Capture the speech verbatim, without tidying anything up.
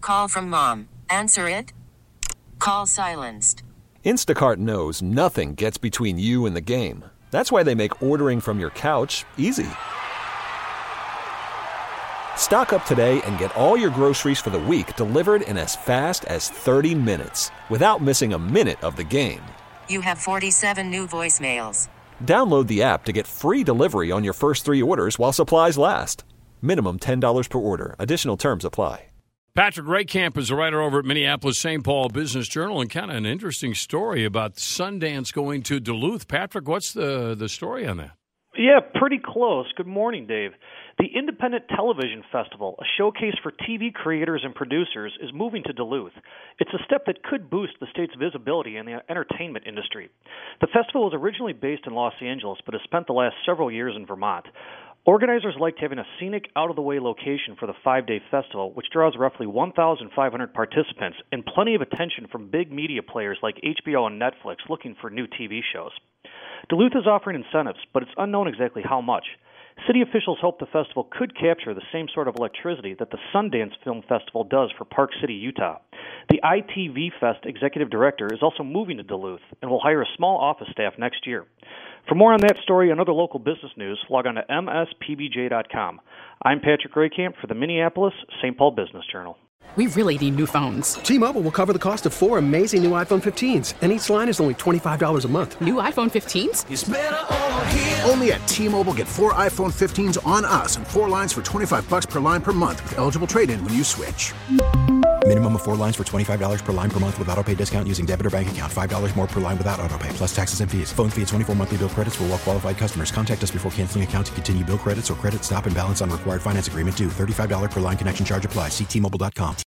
call from mom. Answer it. Call silenced. Instacart knows nothing gets between you and the game. That's why they make ordering from your couch easy. Stock up today and get all your groceries for the week delivered in as fast as thirty minutes without missing a minute of the game. You have forty-seven new voicemails. Download the app to get free delivery on your first three orders while supplies last. Minimum ten dollars per order. Additional terms apply. Patrick Raycamp is a writer over at Minneapolis Saint Paul Business Journal, and kind of an interesting story about Sundance going to Duluth. Patrick, what's the, the story on that? Yeah, pretty close. Good morning, Dave. The Independent Television Festival, a showcase for T V creators and producers, is moving to Duluth. It's a step that could boost the state's visibility in the entertainment industry. The festival was originally based in Los Angeles, but has spent the last several years in Vermont. Organizers liked having a scenic, out-of-the-way location for the five-day festival, which draws roughly one thousand five hundred participants and plenty of attention from big media players like H B O and Netflix looking for new T V shows. Duluth is offering incentives, but it's unknown exactly how much. City officials hope the festival could capture the same sort of electricity that the Sundance Film Festival does for Park City, Utah. The I T V Fest executive director is also moving to Duluth and will hire a small office staff next year. For more on that story and other local business news, log on to m s p b j dot com. I'm Patrick Raycamp for the Minneapolis Saint Paul Business Journal. We really need new phones. T-Mobile will cover the cost of four amazing new iPhone fifteens, and each line is only twenty-five dollars a month. New iPhone fifteens? It's better over here. Only at T-Mobile, get four iPhone fifteens on us and four lines for twenty-five bucks per line per month with eligible trade-in when you switch. Minimum of four lines for twenty-five dollars per line per month with autopay discount using debit or bank account. five dollars more per line without autopay, plus taxes and fees. Phone fee at twenty-four monthly bill credits for well-qualified customers. Contact us before canceling account to continue bill credits or credit stop and balance on required finance agreement due. thirty-five dollars per line connection charge applies. See T Mobile dot com.